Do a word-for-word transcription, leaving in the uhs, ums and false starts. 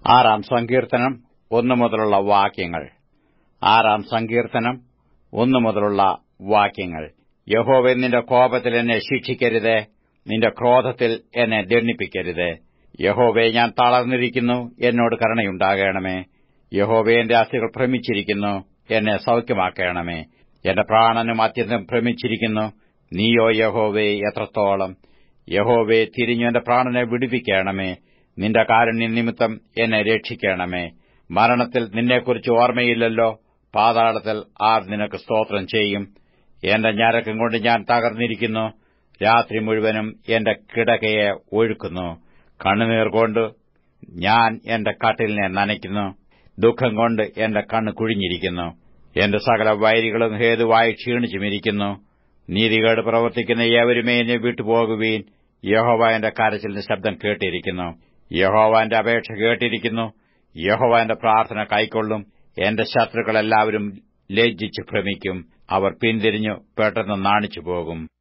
ആറാം സങ്കീർത്തനം ഒന്നു മുതലുള്ള വാക്യങ്ങൾ. ആറാം സങ്കീർത്തനം ഒന്നു മുതലുള്ള വാക്യങ്ങൾ. യഹോവേ, നിന്റെ കോപത്തിൽ എന്നെ ശിക്ഷിക്കരുതേ, നിന്റെ ക്രോധത്തിൽ എന്നെ ദണ്ഡിപ്പിക്കരുതേ. യഹോവേ, ഞാൻ തളർന്നിരിക്കുന്നു, എന്നോട് കരുണയുണ്ടാകണമേ. യഹോവേ, എന്റെ അസ്ഥികൾ ഭ്രമിച്ചിരിക്കുന്നു, എന്നെ സൗഖ്യമാക്കണമേ. എന്റെ പ്രാണനും അത്യന്തം ഭ്രമിച്ചിരിക്കുന്നു, നീയോ യഹോവേ എത്രത്തോളം? യഹോവേ, തിരിഞ്ഞു എന്റെ പ്രാണനെ വിടുവിക്കണമേ. നിന്റെ കാരുണ്യം നിമിത്തം എന്നെ രക്ഷിക്കണമേ. മരണത്തിൽ നിന്നെക്കുറിച്ച് ഓർമ്മയില്ലല്ലോ. പാതാളത്തിൽ ആർ നിനക്ക് സ്തോത്രം ചെയ്യും? എന്റെ ഞരക്കം കൊണ്ട് ഞാൻ തകർന്നിരിക്കുന്നു. രാത്രി മുഴുവനും എന്റെ കിടക്കയെ ഒഴുക്കുന്നു. കണ്ണുനീർ കൊണ്ട് ഞാൻ എന്റെ കട്ടിലിനെ നനയ്ക്കുന്നു. ദുഃഖം കൊണ്ട് എന്റെ കണ്ണ് കുഴിഞ്ഞിരിക്കുന്നു. എന്റെ സകല വൈരികളും ഹേതുവായി ക്ഷീണിച്ചുമിരിക്കുന്നു. നീതികേട് പ്രവർത്തിക്കുന്ന ഏവരുമേ എന്നെ വിട്ടുപോകുവീൻ. യഹോവ എന്റെ കരച്ചിലിന്റെ ശബ്ദം കേട്ടിരിക്കുന്നു. യഹോവ എന്റെ അപേക്ഷ കേട്ടിരിക്കുന്നു. യഹോവ എന്റെ പ്രാർത്ഥന കൈക്കൊള്ളും. എന്റെ ശത്രുക്കളെല്ലാവരും ലജ്ജിച്ച് ഭ്രമിക്കും. അവർ പിന്തിരിഞ്ഞു പെട്ടെന്ന് നാണിച്ചുപോകും.